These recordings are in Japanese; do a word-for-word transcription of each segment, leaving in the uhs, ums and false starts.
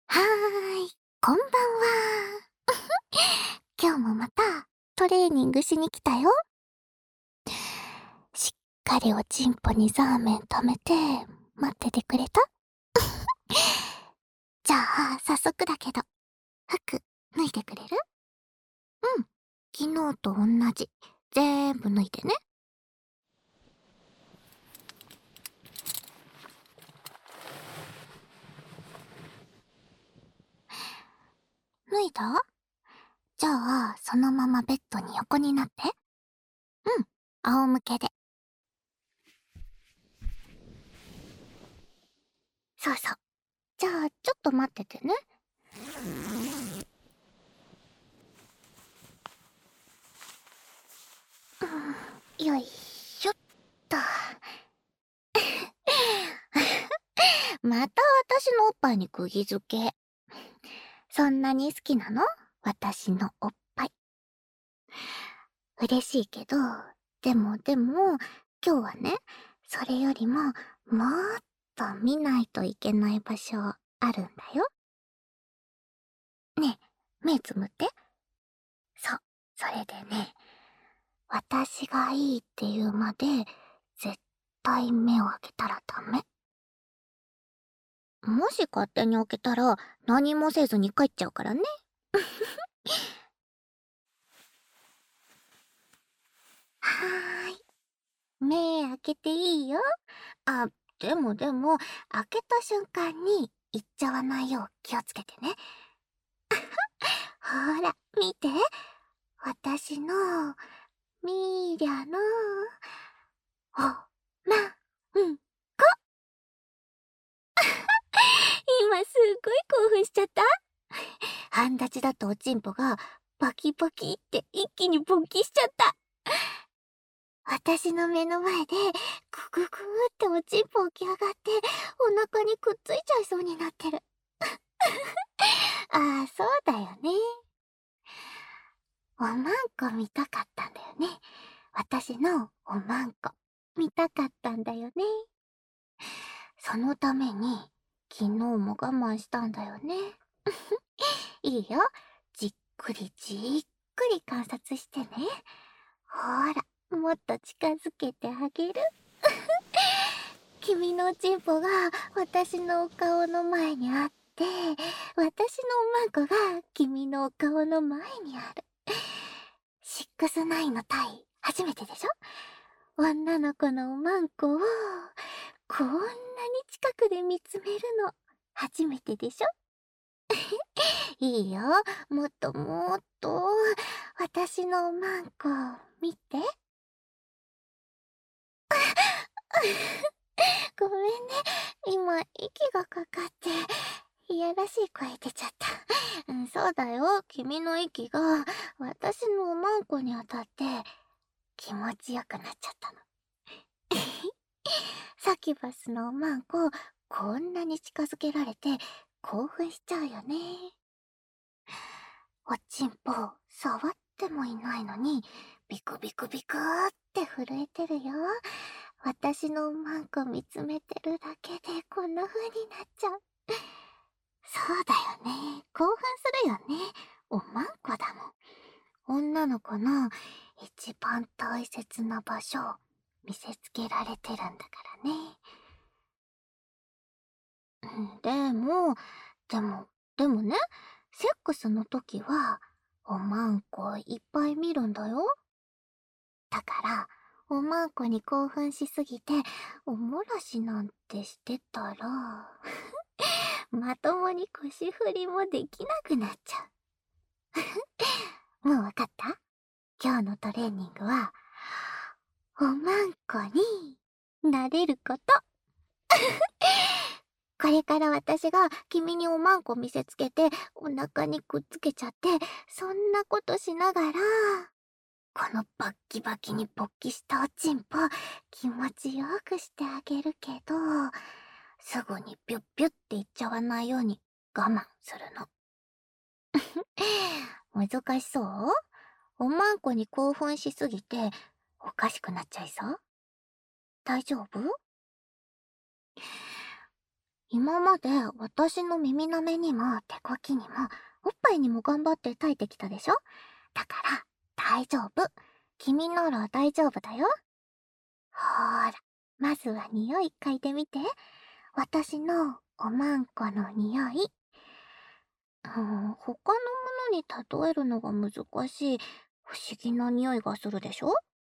はーい、こんばんは。今日もまたトレーニングしに来たよ。しっかりおちんぽにザーメン溜めて待っててくれた？じゃあ、早速だけど、服脱いでくれる？うん、昨日と同じ。全部脱いでね。脱いだ？じゃあ、そのままベッドに横になって。うん、仰向けで。そうそう。じゃあ、ちょっと待っててね。うん、よいしょっと。また私のおっぱいに釘付け。そんなに好きなの？私のおっぱい。嬉しいけど、でもでも、今日はね、それよりも、もっと見ないといけない場所あるんだよ。ねえ、目つむって。そう、それでね、私がいいって言うまで、絶対目を開けたらダメ。もし勝手に開けたら、何もせずに帰っちゃうからね。はーい。目開けていいよ。あ、でもでも、開けた瞬間に言っちゃわないよう気をつけてね。ほら、見て。私の、ミーリャの、お、ま、うん、こ。今すっごい興奮しちゃった。半立ちだとおちんぽが、パキパキって一気に勃起しちゃった。私の目の前で、グググーっておちんぽ起き上がって、お腹にくっついちゃいそうになってる。ああ、そうだよね。おまんこ見たかったんだよね。私のおまんこ見たかったんだよね。そのために昨日も我慢したんだよね。いいよ。じっくりじっくり観察してね。ほら、もっと近づけてあげる。君のおちんぽが私のお顔の前にあって、私のおまんこが君のお顔の前にある。シックスナインのタイ、初めてでしょ？女の子のおまんこを、こんなに近くで見つめるの、初めてでしょ？いいよ、もっともっと、私のおまんこ、見て。ごめんね、今、息がかかって、いやらしい声出ちゃった。うん、そうだよ、君の息が、私のおまんこに当たって、気持ちよくなっちゃったの。サキュバスのおまんこ、こんなに近づけられて興奮しちゃうよね。おちんぽ、触ってもいないのに、ビクビクビクーって震えてるよ。私のおまんこ見つめてるだけでこんな風になっちゃう。そうだよね。興奮するよね。おまんこだもん。女の子の一番大切な場所、見せつけられてるんだからね。でも、でも、でもね、セックスの時は、おまんこいっぱい見るんだよ。だから、おまんこに興奮しすぎて、おもらしなんてしてたら、まともに腰振りもできなくなっちゃう。もうわかった？今日のトレーニングは、おまんこになれること。これから私が君におまんこ見せつけてお腹にくっつけちゃって、そんなことしながら、このバッキバキに勃起したおちんぽ気持ちよくしてあげるけど、すぐにピュッピュッっていっちゃわないように我慢するの。難しそう？おまんこに興奮しすぎておかしくなっちゃいそう？大丈夫？ 今まで私の耳なめにも手こきにもおっぱいにも頑張って耐えてきたでしょ。だから大丈夫。君なら大丈夫だよ。ほーら、まずは匂い嗅いでみて。私のおまんこの匂い。うーん、他のものに例えるのが難しい不思議な匂いがするでしょ。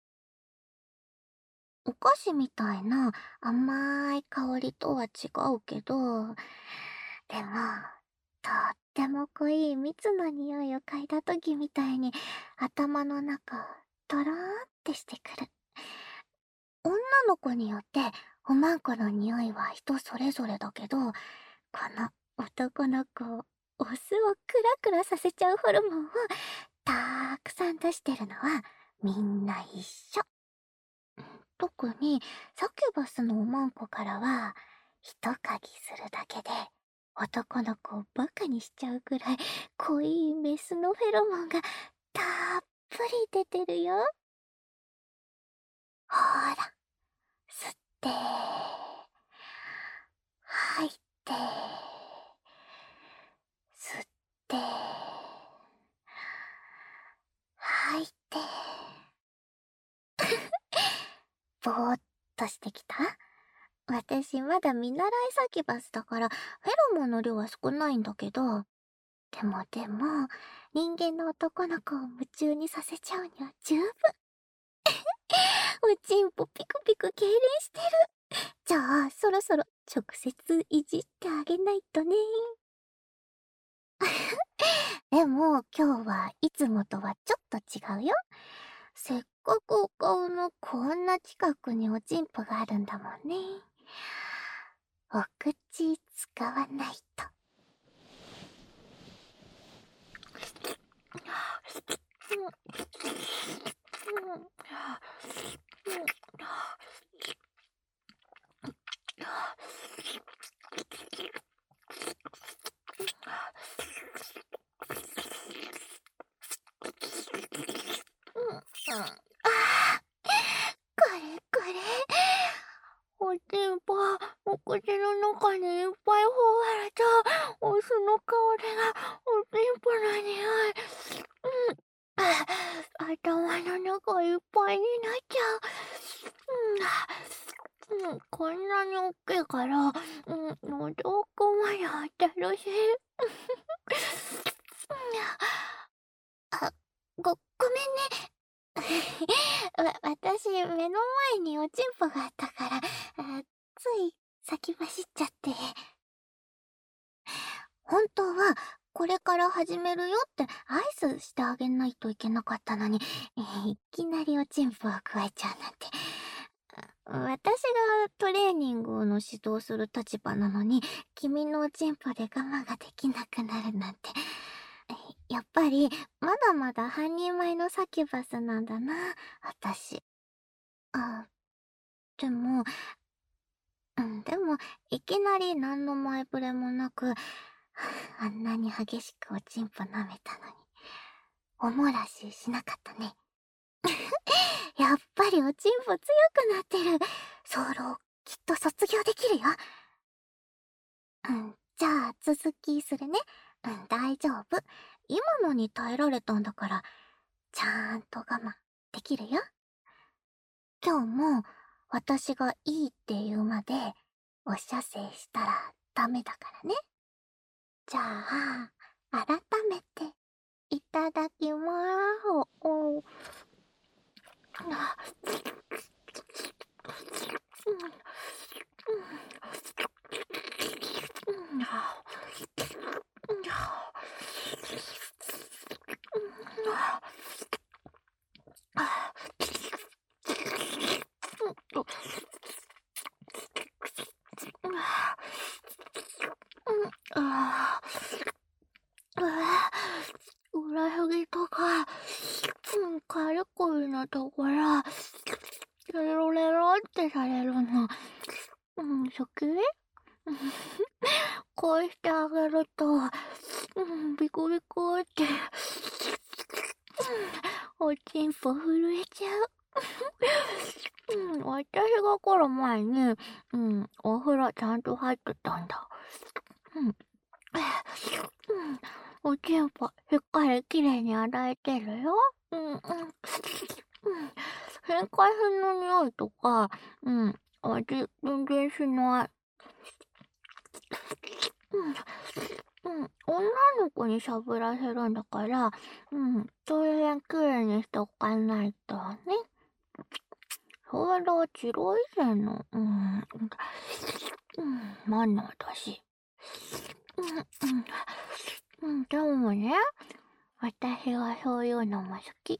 お菓子みたいな甘い香りとは違うけど、でも、とっても濃い蜜の匂いを嗅いだ時みたいに頭の中、とろーってしてくる。女の子によっておまんこの匂いは人それぞれだけど、この男の子をオスをクラクラさせちゃうホルモンをたくさん出してるのはみんな一緒。特にサキュバスのおまんこからは一嗅ぎするだけで男の子をバカにしちゃうくらい濃いメスのフェロモンがたっぷり出てるよ。ほーら、吸って吐いて吸って吐いて。ぼーっとしてきた？私まだ見習いサキュバスだからフェロモンの量は少ないんだけど、でもでも人間の男の子を夢中にさせちゃうには十分。おちんぽピクピク痙攣してる。じゃあそろそろ直接いじってあげないとね。でも今日はいつもとはちょっと違うよ。せっかくお顔のこんな近くにおちんぽがあるんだもんね。お口使わないと。ああ、これこれ。おちんぽ、お口の中にいっぱいほわれたお酢の香りがおちんぽの匂い。うん。あ、頭の中いっぱいになっちゃう。うん。うん、こんなに大きいから、うん、喉奥まで当たるし。あ、ご、ごめんね。わ、私、目の前におちんぽがあったから、あ、つい先走っちゃって。本当は、これから始めるよってアイスしてあげないといけなかったのに、えーいきなりおちんぽを加えちゃうなんて。私がトレーニングの指導する立場なのに、君のおちんぽで我慢ができなくなるなんて。やっぱり、まだまだ半人前のサキュバスなんだな、私。あ、でも、うん、でも、いきなり何の前触れもなく、あんなに激しくおちんぽ舐めたのに、おもらししなかったね。やっぱりおちんぽ強くなってる。早漏、きっと卒業できるよ。うん、じゃあ続きするね。うん、大丈夫。今のに耐えられたんだから、ちゃんと我慢できるよ。今日も私がいいって言うまでお射精したらダメだからね。じゃあ、改めて、いただきまーす。お、ああ、裏ひげとか、うん、かゆこいのところ、レロレロってされるの。うん、好き？こうしてあげると、うん、ビクビクって、うん、おちんぽ震えちゃう。 うん、私が来る前に、うん、お風呂ちゃんと入ってたんだ。うん。うん、おちんぽ、しっかりきれいに洗えてるよ。うん、うん。うん。変化品の匂いとか、うん、味、全然しない。うん、うん。女の子にしゃぶらせるんだから、うん、当然きれいにしておかないとね。それは治療以前の、うん、うん、マナーだし。うん、うん、うん、でもね、私はそういうのも好き。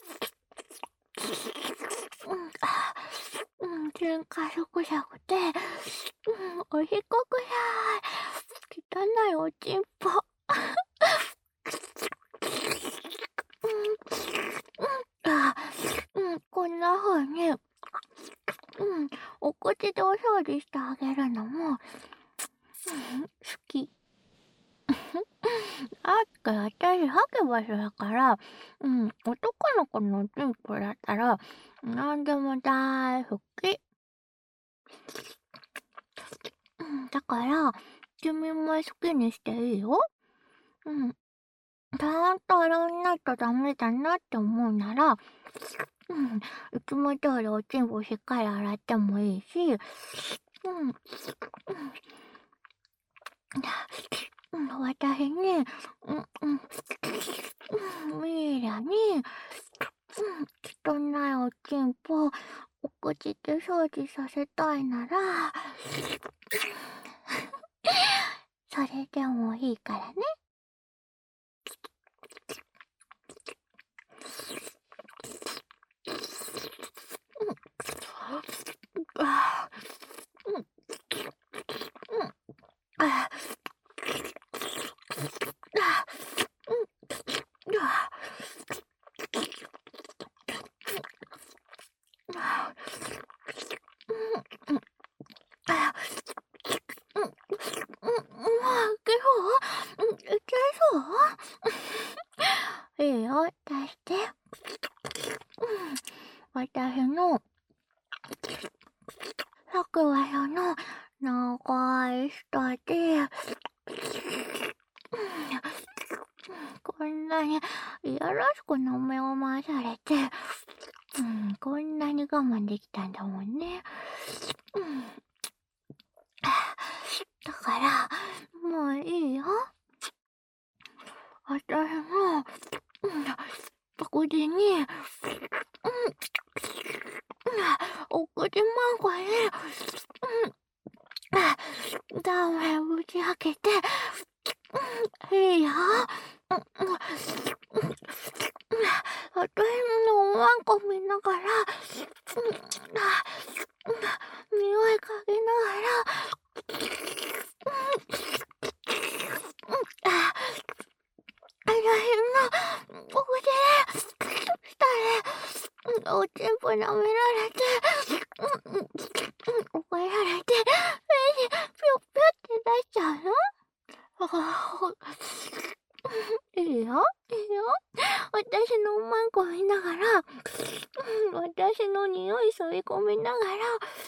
うん、あ、うん、全家食じゃくて、うん、おしっこくさい。汚いおちんぽ。うん、あ、うん、こんな風に、うん、お口でお掃除してあげるのも、うん、好き。あっか、私、ハケバスだから、うん、男の子のチンポだったら、なんでも大好き。うん、だから、君も好きにしていいよ。うん。ちゃんと洗わないとダメだなって思うなら、うん、いつも通りおちんぽしっかり洗ってもいいし、うん、うん、うん、私に、うん、うん、うん、ミイラに、うん、汚いおちんぽ、お口で掃除させたいなら、それでもいいからね。あー、うん、うん、あー、あー、うん、あー、あー、うん、うん、あー、うん、うん、もう、けど、うん、いけそういいよ、出して。うん、私の、さくらさんの長い舌で、こんなにいやらしく舐めを回されて、うん、こんなに我慢できたんだもんね。うん、だから、もういいよ。私も、うん、こでに、うん、お口まんこに、うん、ダメぶち開けて、うん、いいよ。うん、うん、私のおまんこ見ながら、うん、うん、匂い嗅ぎながら、うん、あ、あの辺のお口で、したら、おちんぽ舐められて、うん、うん、うん、怒られて、え、ぴょっぴょって出しちゃうの？あ、いいよ、いいよ。私のおまんこ見ながら、うん、私の匂い吸い込みながら、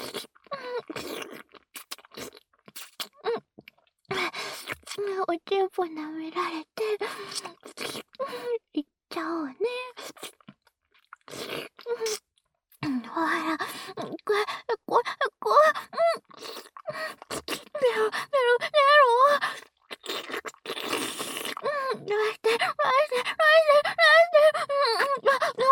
うん、うん、おちんぽ舐められて、いっちゃおうね。うん、ほら、これ、これ、これ、うん、ベロ、ベロ、ベロ、うん、出して、出して、出して、出して、うん、うん、だ、だ、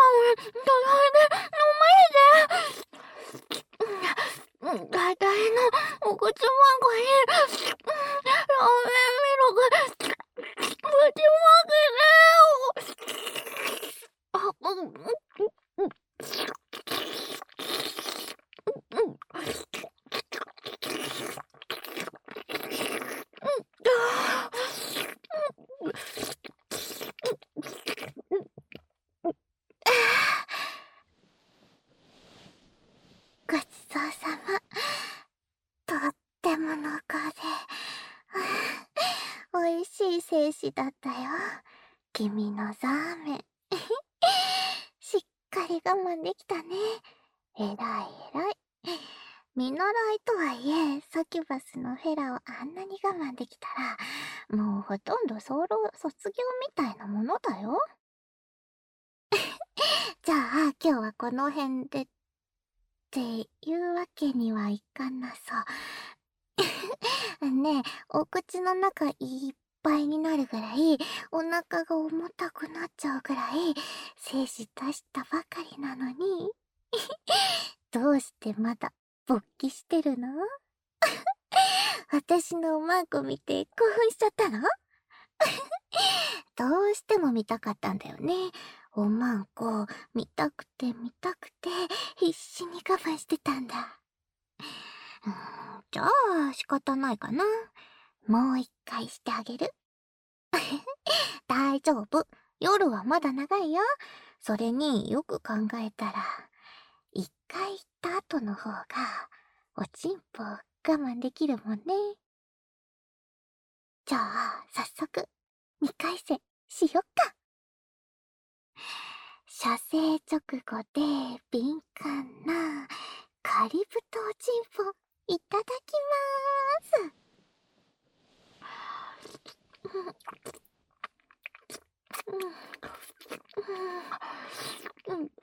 だ、飲まれて、うん、だいたいのお口まんこに、うん、ラーメンメロが、ぶちまけだよ。あ、うん、うん、うん、うん、ごちそうさま。とっても濃厚で、美味しい精子だったよ。君のザーメン。しっかり我慢できたね。 えらいえらい。見習いとはいえ、サキュバスのフェラをあんなに我慢できたら、もうほとんどソロ卒業みたいなものだよ。じゃあ、今日はこの辺でっていうわけにはいかなさ。ねえ、お口の中いっぱいになるぐらい、お腹が重たくなっちゃうぐらい、精子出したばかりなのに、どうしてまだ勃起してるの？私のおまんこ見て興奮しちゃったの？どうしても見たかったんだよね。おまんこ、見たくて見たくて、必死に我慢してたんだ。うーん、じゃあ仕方ないかな。もう一回してあげる。大丈夫。夜はまだ長いよ。それによく考えたら、一回行った後の方が、おちんぽ我慢できるもんね。じゃあ、早速、二回戦しよっか。射精直後で敏感なカリブトおちんぽ、いただきまーす。うん、うん、うん、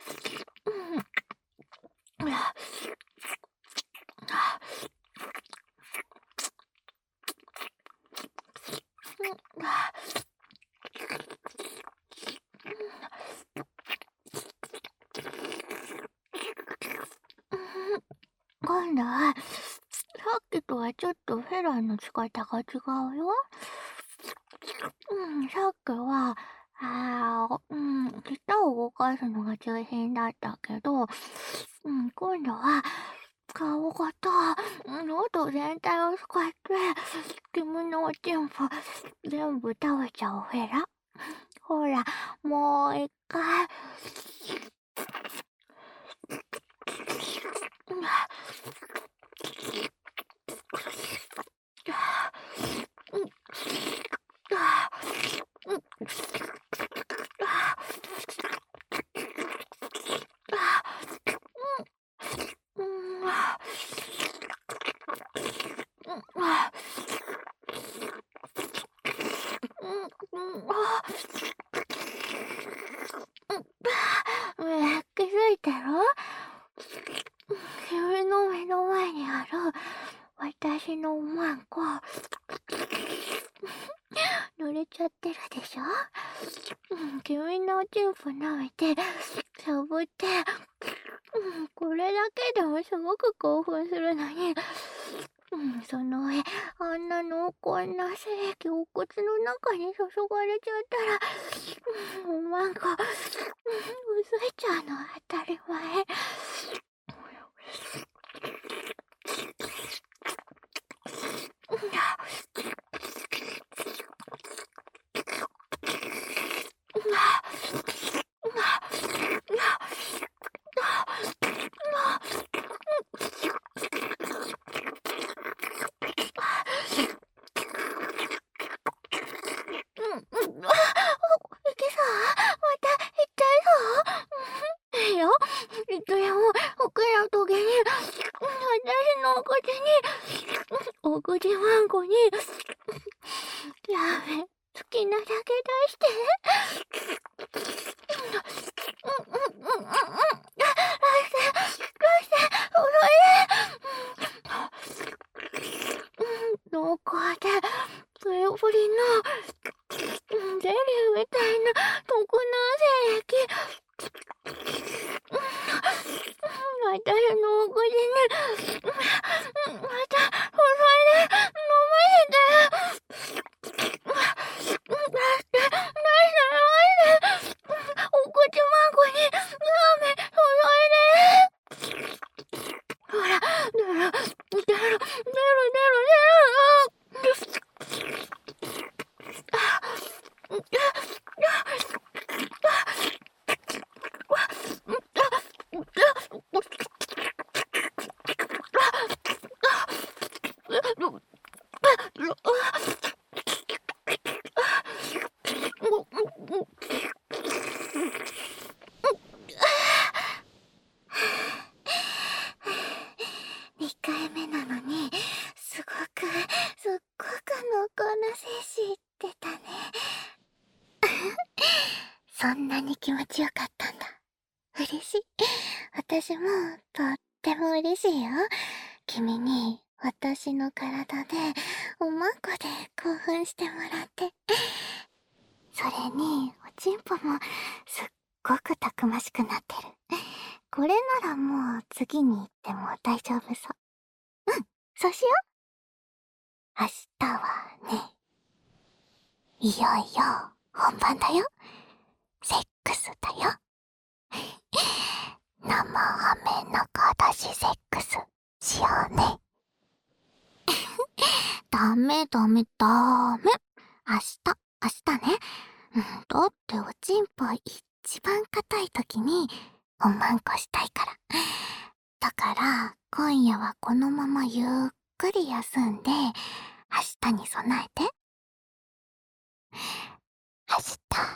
うん。今度は、さっきとはちょっとフェラーの仕方が違うよ。うん、さっきは、あー、うん、舌を動かすのが中心だったけど、うん、今度は、顔型、喉全体を使って、君のおちんぽ、全部食べちゃうフェラ。ほら、もう一回。ねえ、気づいたろ？君の目の前にある私のおまんこ、濡れちゃってるでしょ？うん、君のおちんぽ舐めて、しゃぶって、うん、これだけでもすごく興奮するのに、うん、その上、あんな濃厚な精液お口の中に注がれちゃったら、うん、おまんこ、うん、薄れちゃうのは当たり前。お口わんこに、ラーメン好きなだけ出して。うんうんうんうんうん。ライセ、ライセ、おいで。濃厚で、プリプリの、ゼリーみたいな特濃精液。私のお口に、また、注いで、飲ませて。だって、だって、お口まんこに、ラーメン注いで。ほら、出る、出る、出る、出る、出る。 そんなに気持ちよかったんだ。嬉しい。私もとっても嬉しいよ。君に私の体でおまんこで興奮してもらって。それに、おちんぽもすっごくたくましくなってる。これならもう次に行っても大丈夫そう。うん、そうしよう。明日はね、いよいよ本番だよ。セックスだよ。生飴中出しセックスしようね。ダメダメダメ。明日、明日ね。うん、だっておちんぽ一番硬い時におまんこしたいから。だから今夜はこのままゆっくり休んで明日に備えて。明日